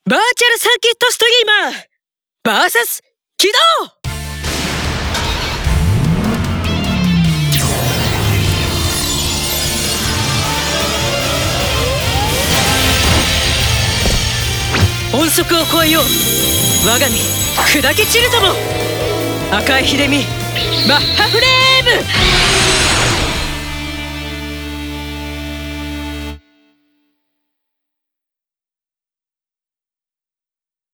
バーチャルサーキットストリーマー VS 起動。音速を超えよう我が身砕け散るとも。赤い秀美マッハフレーム。